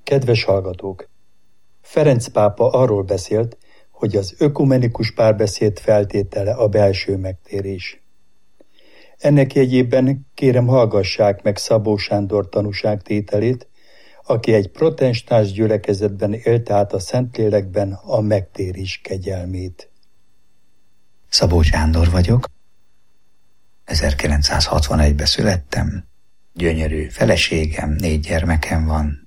Kedves hallgatók! Ferenc pápa arról beszélt, hogy az ökumenikus párbeszéd feltétele a belső megtérés. Ennek jegyében kérem hallgassák meg Szabó Sándor tanúságtételét, aki egy protestáns gyülekezetben élte át a Szentlélekben a megtérés kegyelmét. Szabó Sándor vagyok. 1961-ben születtem. Gyönyörű feleségem, 4 gyermekem van.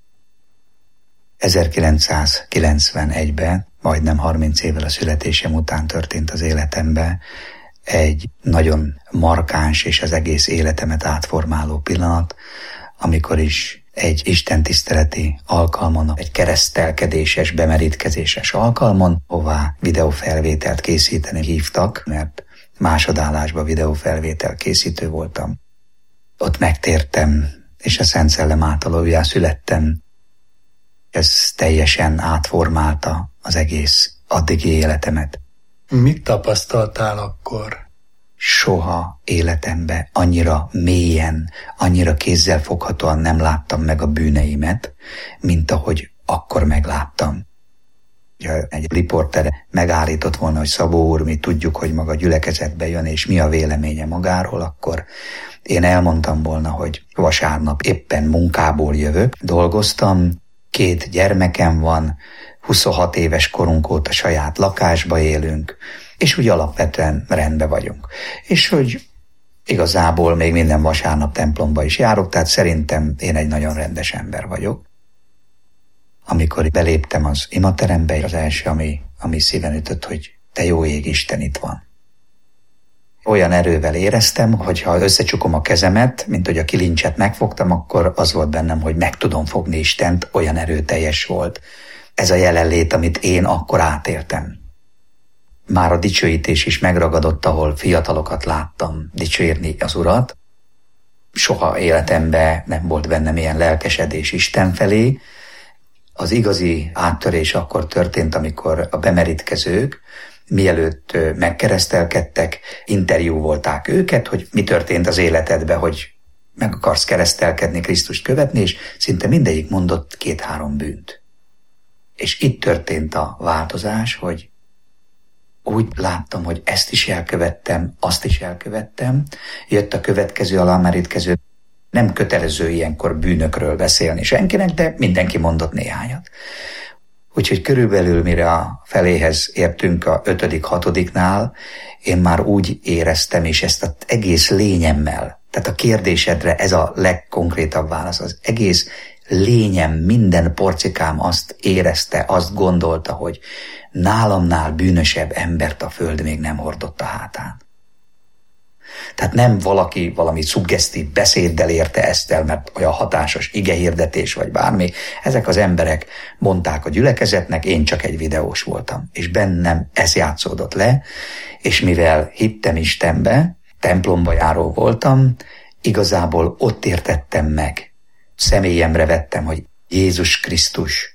1991-ben, majdnem 30 évvel a születésem után történt az életemben egy nagyon markáns és az egész életemet átformáló pillanat, amikor is egy istentiszteleti alkalmon, egy keresztelkedéses, bemerítkezéses alkalmon, hová videófelvételt készíteni hívtak, mert másodállásban videófelvétel készítő voltam. Ott megtértem, és a Szent Szellem által újjá születtem. Ez teljesen átformálta az egész addigi életemet. Mit tapasztaltál akkor? Soha életemben annyira mélyen, annyira kézzelfoghatóan nem láttam meg a bűneimet, mint ahogy akkor megláttam. Ha egy riporter megállított volna, hogy Szabó úr, mi tudjuk, hogy maga gyülekezetbe jön, és mi a véleménye magáról, akkor én elmondtam volna, hogy vasárnap éppen munkából jövök, dolgoztam, 2 gyermekem van, 26 éves korunk óta saját lakásba élünk, és úgy alapvetően rendben vagyunk. És hogy igazából még minden vasárnap templomba is járok, tehát szerintem én egy nagyon rendes ember vagyok. Amikor beléptem az imaterembe, az első, ami szíven ütött, hogy te jó ég, Isten itt van. Olyan erővel éreztem, hogy ha összecsukom a kezemet, mint hogy a kilincset megfogtam, akkor az volt bennem, hogy meg tudom fogni Istent, olyan erőteljes volt. Ez a jelenlét, amit én akkor átéltem. Már a dicsőítés is megragadott, ahol fiatalokat láttam dicsérni az Urat. Soha életemben nem volt bennem ilyen lelkesedés Isten felé. Az igazi áttörés akkor történt, amikor a bemerítkezők, mielőtt megkeresztelkedtek, interjúvolták őket, hogy mi történt az életedben, hogy meg akarsz keresztelkedni, Krisztust követni, és szinte mindegyik mondott 2-3 bűnt. És itt történt a változás, hogy úgy láttam, hogy ezt is elkövettem, azt is elkövettem, jött a következő alámerítkező. Nem kötelező ilyenkor bűnökről beszélni senkinek, de mindenki mondott néhányat. Úgyhogy körülbelül mire a feléhez értünk a 5.-6. Én már úgy éreztem, és ezt az egész lényemmel, tehát a kérdésedre ez a legkonkrétabb válasz, az egész lényem, minden porcikám azt érezte, azt gondolta, hogy nálamnál bűnösebb embert a föld még nem hordott a hátán. Tehát nem valami szuggesztív beszéddel érte ezt el, mert olyan hatásos igehirdetés vagy bármi. Ezek az emberek mondták a gyülekezetnek, én csak egy videós voltam. És bennem ez játszódott le, és mivel hittem Istenbe, templomba járó voltam, igazából ott értettem meg. Személyemre vettem, hogy Jézus Krisztus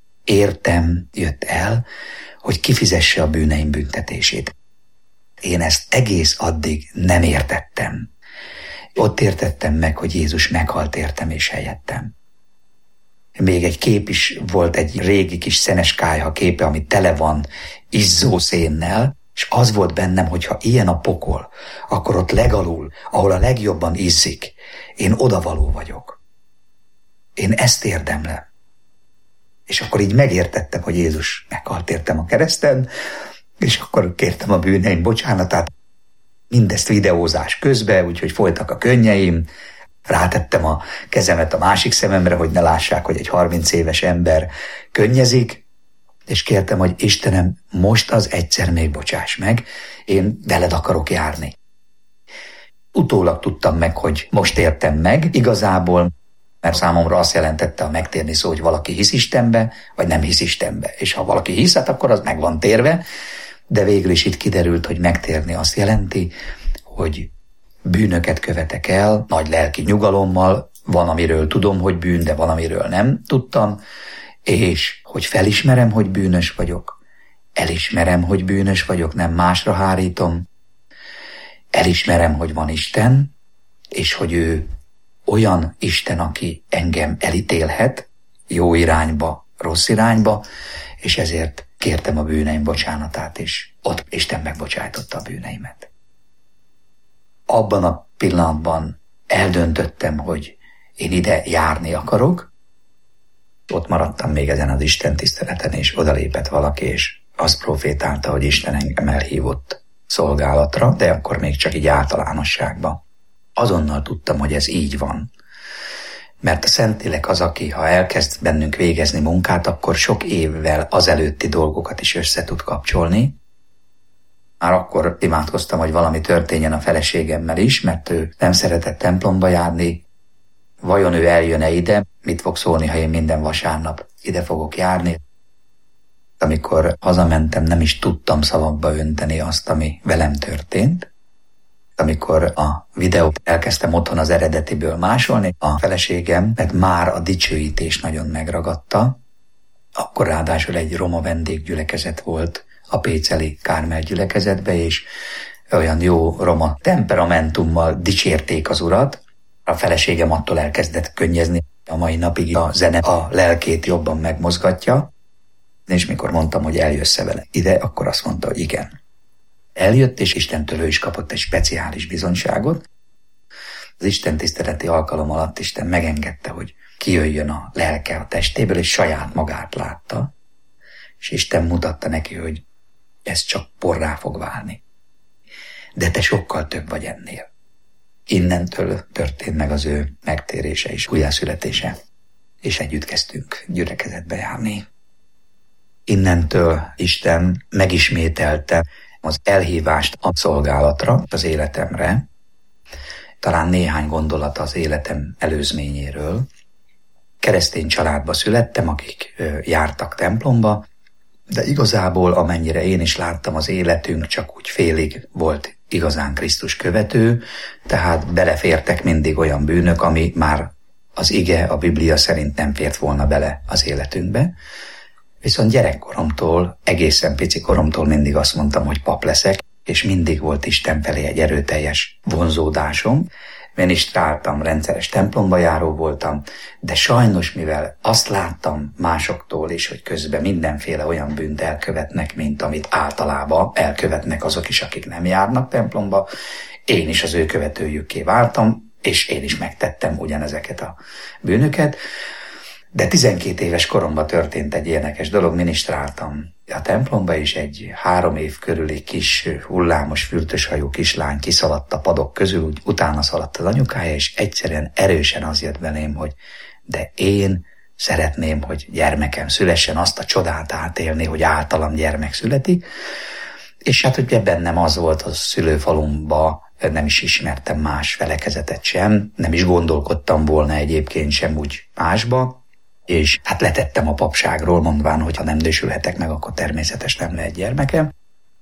jött el, hogy kifizesse a bűneim büntetését. Én ezt egész addig nem értettem. Ott értettem meg, hogy Jézus meghalt értem és helyettem. Még egy kép is volt, egy régi kis szenes kályha képe, ami tele van izzó szénnel, és az volt bennem, hogy ha ilyen a pokol, akkor ott legalul, ahol a legjobban izzik, én odavaló vagyok. Én ezt érdemlem. És akkor így megértettem, hogy Jézus meghalt értem a kereszten, és akkor kértem a bűneim bocsánatát, mindezt videózás közben, úgyhogy folytak a könnyeim, rátettem a kezemet a másik szememre, hogy ne lássák, hogy egy 30 éves ember könnyezik, és kértem, hogy Istenem, most az egyszer még bocsáss meg, én veled akarok járni. Utólag tudtam meg, hogy most értem meg, igazából, mert számomra azt jelentette a megtérni szó, hogy valaki hisz Istenbe, vagy nem hisz Istenbe. És ha valaki hisz, hát akkor az meg van térve, de végül is itt kiderült, hogy megtérni azt jelenti, hogy bűnöket követek el, nagy lelki nyugalommal, van, amiről tudom, hogy bűn, de van, amiről nem tudtam, és hogy felismerem, hogy bűnös vagyok, elismerem, hogy bűnös vagyok, nem másra hárítom, elismerem, hogy van Isten, és hogy ő olyan Isten, aki engem elítélhet, jó irányba, rossz irányba, és ezért kértem a bűneim bocsánatát, és ott Isten megbocsájtotta a bűneimet. Abban a pillanatban eldöntöttem, hogy én ide járni akarok. Ott maradtam még ezen az Isten tiszteleten, és odalépett valaki, és azt profétálta, hogy Isten engem elhívott szolgálatra, de akkor még csak így általánosságban. Azonnal tudtam, hogy ez így van. Mert a Szentlélek az, aki ha elkezd bennünk végezni munkát, akkor sok évvel azelőtti dolgokat is össze tud kapcsolni. Már akkor imádkoztam, hogy valami történjen a feleségemmel is, mert ő nem szeretett templomba járni. Vajon ő eljön-e ide? Mit fog szólni, ha én minden vasárnap ide fogok járni? Amikor hazamentem, nem is tudtam szavakba önteni azt, ami velem történt. Amikor a videót elkezdtem otthon az eredetiből másolni, a feleségem, mert már a dicsőítés nagyon megragadta, akkor ráadásul egy roma vendéggyülekezet volt a péceli Kármel gyülekezetbe, és olyan jó roma temperamentummal dicsérték az Urat. A feleségem attól elkezdett könnyezni, a mai napig a zene a lelkét jobban megmozgatja, és mikor mondtam, hogy eljössz-e vele ide, akkor azt mondta, hogy igen. Eljött, és Istentől ő is kapott egy speciális bizonyságot. Az Isten tiszteleti alkalom alatt Isten megengedte, hogy kijöjjön a lelke a testéből, és saját magát látta, és Isten mutatta neki, hogy ez csak porrá fog válni. De te sokkal több vagy ennél. Innentől történt meg az ő megtérése és újjászületése, és együtt kezdtünk gyülekezetbe járni. Innentől Isten megismételte az elhívást a szolgálatra, az életemre, talán néhány gondolat az életem előzményéről. Keresztény családba születtem, akik jártak templomba, de igazából amennyire én is láttam, az életünk csak úgy félig volt igazán Krisztus követő, tehát belefértek mindig olyan bűnök, ami már az ige, a Biblia szerint nem fért volna bele az életünkbe. Viszont gyerekkoromtól, egészen pici koromtól mindig azt mondtam, hogy pap leszek, és mindig volt Isten felé egy erőteljes vonzódásom. Ministráltam, rendszeres templomba járó voltam, de sajnos, mivel azt láttam másoktól is, hogy közben mindenféle olyan bűnt elkövetnek, mint amit általában elkövetnek azok is, akik nem járnak templomba, én is az ő követőjükké váltam, és én is megtettem ugyanezeket a bűnöket. De 12 éves koromban történt egy érdekes dolog, ministráltam a templomba, és egy 3 év körüli kis hullámos fürtöshajú kislány kiszaladt a padok közül, úgy utána szaladt az anyukája, és egyszerűen erősen az jött belém, hogy de én szeretném, hogy gyermekem szülessen, azt a csodát átélni, hogy általam gyermek születik. És hát ugye bennem az volt a szülőfalumba, nem is ismertem más felekezetet sem, nem is gondolkodtam volna egyébként sem úgy másba, és hát letettem a papságról, mondván, hogy ha nem dősülhetek meg, akkor természetes nem lehet gyermekem.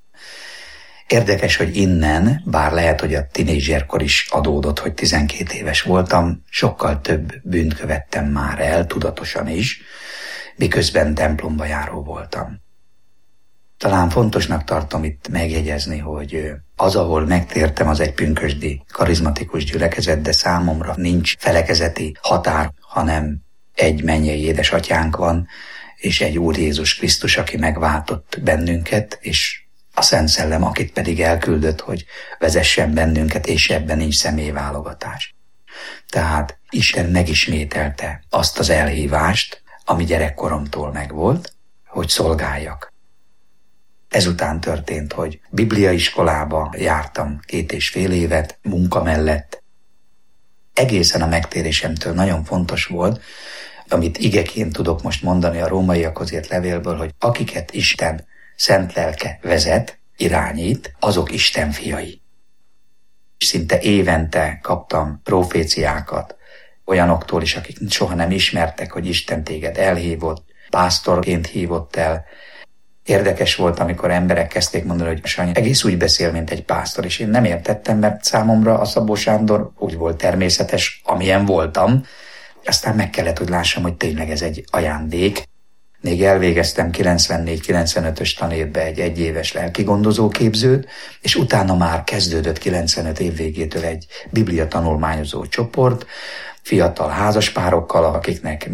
Érdekes, hogy innen, bár lehet, hogy a tinédzserkor is adódott, hogy 12 éves voltam, sokkal több bűnt követtem már el, tudatosan is, miközben templomba járó voltam. Talán fontosnak tartom itt megjegyezni, hogy az, ahol megtértem, az egy pünkösdi, karizmatikus gyülekezet, de számomra nincs felekezeti határ, hanem egy mennyei édesatyánk van, és egy Úr Jézus Krisztus, aki megváltott bennünket, és a Szent Szellem, akit pedig elküldött, hogy vezessen bennünket, és ebben nincs személyválogatás. Tehát Isten megismételte azt az elhívást, ami gyerekkoromtól megvolt, hogy szolgáljak. Ezután történt, hogy bibliaiskolába jártam 2,5 évet, munka mellett. Egészen a megtérésemtől nagyon fontos volt, amit igeként tudok most mondani a rómaiakhoz írt levélből, hogy akiket Isten szent lelke vezet, irányít, azok Isten fiai. Szinte évente kaptam proféciákat olyanoktól is, akik soha nem ismertek, hogy Isten téged elhívott, pásztorként hívott el. Érdekes volt, amikor emberek kezdték mondani, hogy Sanyi egész úgy beszél, mint egy pásztor, és én nem értettem, mert számomra a Szabó Sándor úgy volt természetes, amilyen voltam. Aztán meg kellett, hogy lássam, hogy tényleg ez egy ajándék. Még elvégeztem 94-95-ös tanévbe egy 1 éves lelkigondozó képzőt, és utána már kezdődött 95 év végétől egy biblia tanulmányozó csoport, fiatal házaspárokkal, akiknek mi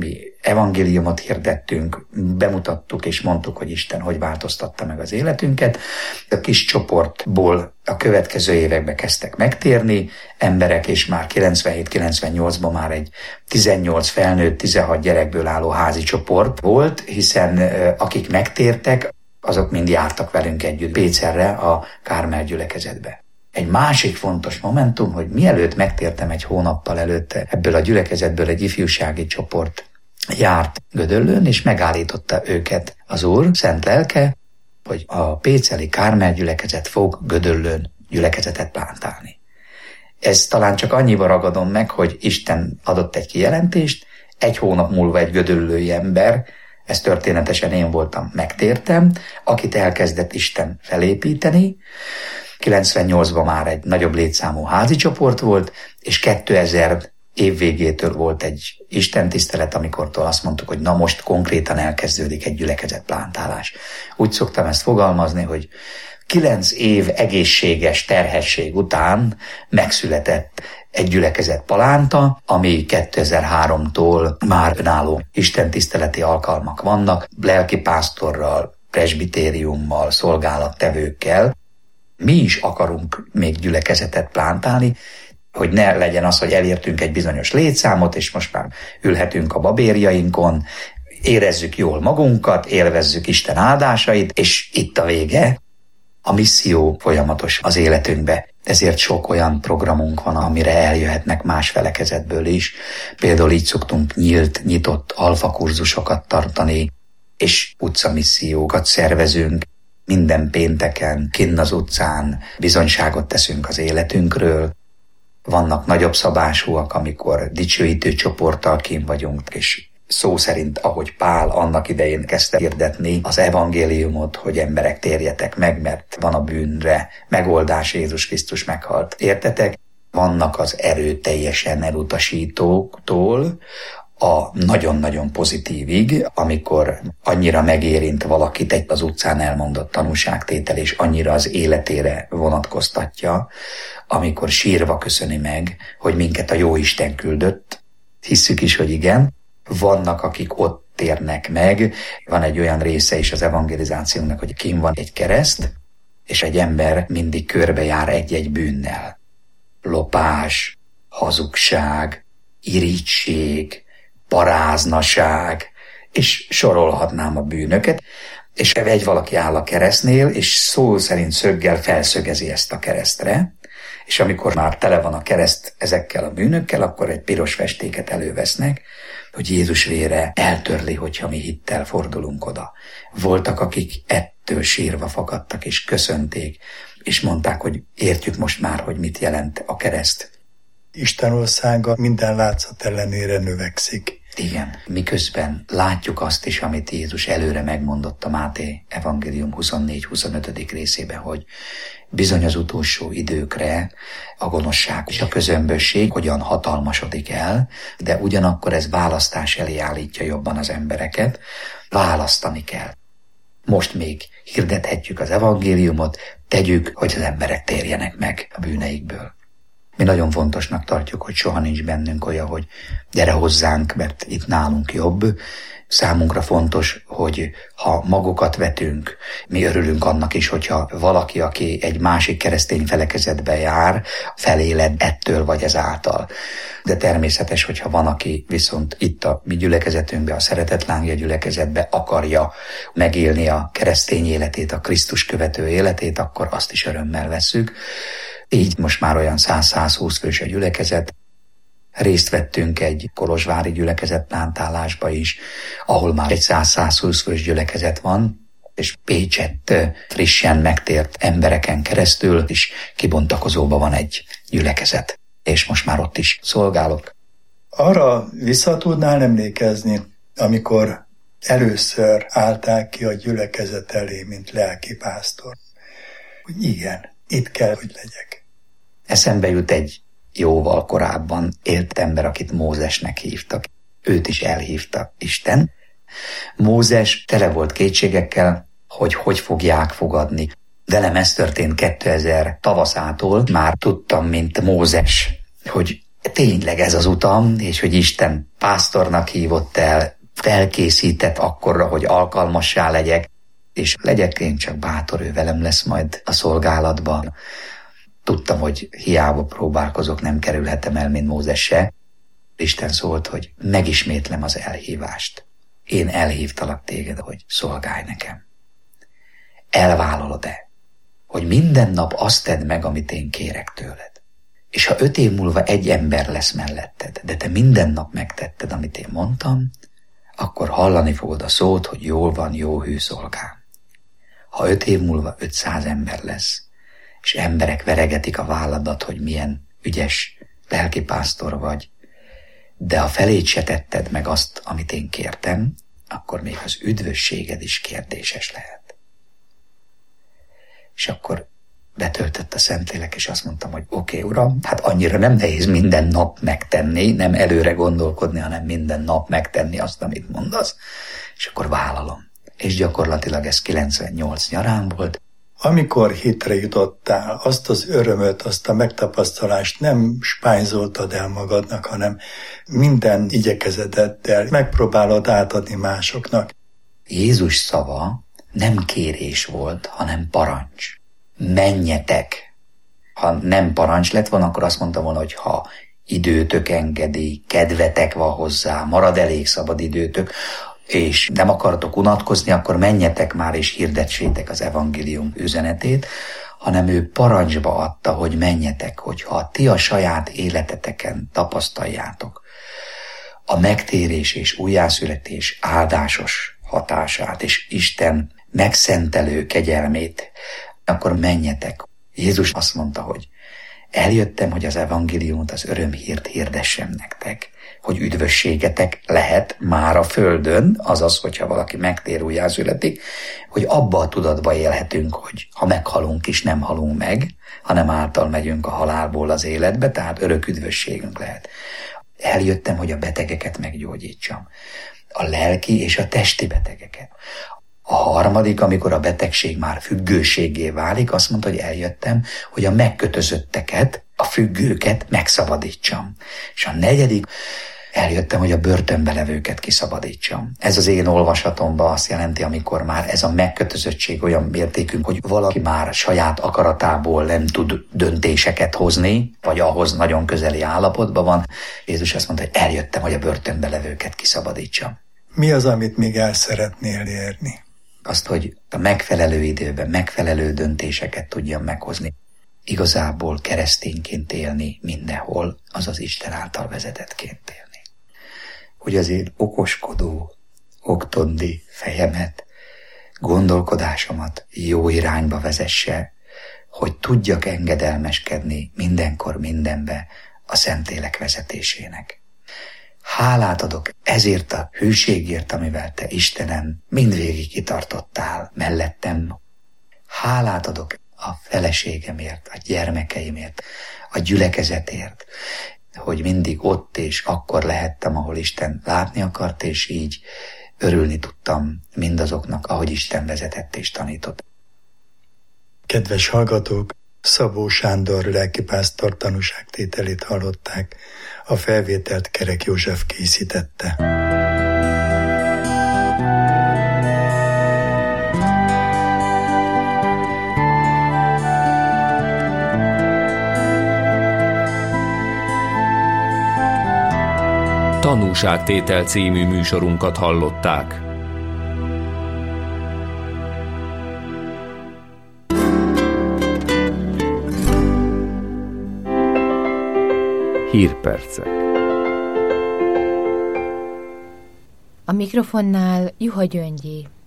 evangéliumot hirdettünk, bemutattuk és mondtuk, hogy Isten hogy változtatta meg az életünket. A kis csoportból a következő években kezdtek megtérni emberek, és már 97-98-ban már egy 18 felnőtt, 16 gyerekből álló házi csoport volt, hiszen akik megtértek, azok mind jártak velünk együtt Pécerre, a Kármel gyülekezetbe. Egy másik fontos momentum, hogy mielőtt megtértem egy hónappal előtte, ebből a gyülekezetből egy ifjúsági csoport járt Gödöllőn, és megállította őket az Úr szent lelke, hogy a péceli Kármel gyülekezet fog Gödöllőn gyülekezetet plántálni. Ez talán csak annyiba ragadom meg, hogy Isten adott egy kijelentést, egy hónap múlva egy gödöllői ember, ez történetesen én voltam, megtértem, akit elkezdett Isten felépíteni. 98-ban már egy nagyobb létszámú házi csoport volt, és 2000 év végétől volt egy istentisztelet, amikortól azt mondtuk, hogy na most konkrétan elkezdődik egy gyülekezetplántálás. Úgy szoktam ezt fogalmazni, hogy 9 év egészséges terhesség után megszületett egy gyülekezetpalánta, ami 2003-tól már önálló istentiszteleti alkalmak vannak, lelkipásztorral, presbitériummal, szolgálattevőkkel. Mi is akarunk még gyülekezetet plántálni, hogy ne legyen az, hogy elértünk egy bizonyos létszámot, és most már ülhetünk a babérjainkon, érezzük jól magunkat, élvezzük Isten áldásait, és itt a vége. A misszió folyamatos az életünkbe, ezért sok olyan programunk van, amire eljöhetnek más felekezetből is. Például így szoktunk nyitott alfakurzusokat tartani, és utcamissziókat szervezünk. Minden pénteken, kinn az utcán bizonyságot teszünk az életünkről. Vannak nagyobb szabásúak, amikor dicsőítő csoporttal kint vagyunk, és szó szerint, ahogy Pál annak idején kezdte hirdetni az evangéliumot, hogy emberek térjetek meg, mert van a bűnre megoldás, Jézus Krisztus meghalt. Értetek? Vannak az erőteljesen elutasítóktól a nagyon-nagyon pozitívig, amikor annyira megérint valakit egy az utcán elmondott tanúságtétel, és annyira az életére vonatkoztatja, amikor sírva köszöni meg, hogy minket a Jóisten küldött. Hisszük is, hogy igen. Vannak, akik ott térnek meg. Van egy olyan része is az evangelizációnak, hogy kint van egy kereszt, és egy ember mindig körbejár egy-egy bűnnel. Lopás, hazugság, irigység, paráznaság, és sorolhatnám a bűnöket, és egy valaki áll a keresztnél, és szó szerint szöggel felszögezi ezt a keresztre, és amikor már tele van a kereszt ezekkel a bűnökkel, akkor egy piros festéket elővesznek, hogy Jézus vére eltörli, hogyha mi hittel fordulunk oda. Voltak, akik ettől sírva fakadtak, és köszönték, és mondták, hogy értjük most már, hogy mit jelent a kereszt. Isten országa minden látszat ellenére növekszik. Igen, miközben látjuk azt is, amit Jézus előre megmondott a Máté evangélium 24-25. részében, hogy bizony az utolsó időkre a gonoszság és a közömbösség hogyan hatalmasodik el, de ugyanakkor ez választás elé állítja jobban az embereket. Választani kell. Most még hirdethetjük az evangéliumot, tegyük, hogy az emberek térjenek meg a bűneikből. Mi nagyon fontosnak tartjuk, hogy soha nincs bennünk olyan, hogy gyere hozzánk, mert itt nálunk jobb. Számunkra fontos, hogy ha magukat vetünk, mi örülünk annak is, hogyha valaki, aki egy másik keresztény felekezetbe jár, feléled ettől vagy ezáltal. De természetes, hogyha van, aki viszont itt a mi gyülekezetünkbe, a Szeretet Lángja gyülekezetbe akarja megélni a keresztény életét, a Krisztus követő életét, akkor azt is örömmel vesszük. Így most már olyan 100-120 fős a gyülekezet. Részt vettünk egy kolozsvári gyülekezetplántálásba is, ahol már egy 100-120 fős gyülekezet van, és Pécsett frissen megtért embereken keresztül is kibontakozóban van egy gyülekezet, és most már ott is szolgálok. Arra vissza tudnál emlékezni, amikor először álltál ki a gyülekezet elé, mint lelkipásztor, hogy igen, itt kell, hogy legyek. Eszembe jut egy jóval korábban élt ember, akit Mózesnek hívtak. Őt is elhívta Isten. Mózes tele volt kétségekkel, hogy fogják fogadni. Velem ez történt 2000 tavaszától, már tudtam, mint Mózes, hogy tényleg ez az utam, és hogy Isten pásztornak hívott el, felkészített akkorra, hogy alkalmassá legyek, és legyek én csak bátor, ő velem lesz majd a szolgálatban. Tudtam, hogy hiába próbálkozok, nem kerülhetem el, mint Mózes se. Isten szólt, hogy megismétlem az elhívást. Én elhívtalak téged, hogy szolgálj nekem. Elvállalod-e, hogy minden nap azt tedd meg, amit én kérek tőled? És ha 5 év múlva egy ember lesz melletted, de te minden nap megtetted, amit én mondtam, akkor hallani fogod a szót, hogy jól van, jó hű szolgám. Ha 5 év múlva 500 ember lesz, és emberek veregetik a válladat, hogy milyen ügyes lelkipásztor vagy, de ha felét se tetted meg azt, amit én kértem, akkor még az üdvösséged is kérdéses lehet. És akkor betöltött a Szentlélek, és azt mondtam, hogy oké, Uram, hát annyira nem nehéz minden nap megtenni, nem előre gondolkodni, hanem minden nap megtenni azt, amit mondasz, és akkor vállalom. És gyakorlatilag ez 98 nyarán volt. Amikor hitre jutottál, azt az örömöt, azt a megtapasztalást nem spányzoltad el magadnak, hanem minden igyekezeteddel megpróbálod átadni másoknak. Jézus szava nem kérés volt, hanem parancs. Menjetek! Ha nem parancs lett volna, akkor azt mondtam volna, hogy ha időtök engedi, kedvetek van hozzá, marad elég szabad időtök, és nem akartok unatkozni, akkor menjetek már és hirdessétek az evangélium üzenetét, hanem ő parancsba adta, hogy menjetek, hogyha ti a saját életeteken tapasztaljátok a megtérés és újjászületés áldásos hatását, és Isten megszentelő kegyelmét, akkor menjetek. Jézus azt mondta, hogy eljöttem, hogy az evangéliumot, az örömhírt hirdessem nektek, hogy üdvösségetek lehet már a földön, azaz, hogyha valaki megtér, újjászületik, hogy abba a tudatba élhetünk, hogy ha meghalunk is, nem halunk meg, hanem által megyünk a halálból az életbe, tehát örök üdvösségünk lehet. Eljöttem, hogy a betegeket meggyógyítsam. A lelki és a testi betegeket. A harmadik, amikor a betegség már függőséggé válik, azt mondta, hogy eljöttem, hogy a megkötözötteket, a függőket megszabadítsam. És a negyedik, eljöttem, hogy a börtönbe levőket kiszabadítsam. Ez az én olvasatomban azt jelenti, amikor már ez a megkötözöttség olyan mértékű, hogy valaki már saját akaratából nem tud döntéseket hozni, vagy ahhoz nagyon közeli állapotban van. Jézus azt mondta, hogy eljöttem, hogy a börtönbe levőket kiszabadítsam. Mi az, amit még el szeretnél érni? Azt, hogy a megfelelő időben megfelelő döntéseket tudjam meghozni. Igazából keresztényként élni mindenhol, azaz Isten által vezetettként élni. Hogy azért okoskodó, oktondi fejemet, gondolkodásomat jó irányba vezesse, hogy tudjak engedelmeskedni mindenkor mindenbe a Szentlélek vezetésének. Hálát adok ezért a hűségért, amivel te, Istenem, mindvégig kitartottál mellettem. Hálát adok a feleségemért, a gyermekeimért, a gyülekezetért, hogy mindig ott és akkor lehettem, ahol Isten látni akart, és így örülni tudtam mindazoknak, ahogy Isten vezetett és tanított. Kedves hallgatók, Szabó Sándor lelkipásztor tanúságtételét hallották, a felvételt Kerek József készítette. Tanúságtétel című műsorunkat hallották. Hírpercek. A mikrofonnál Juha Gyöngyi.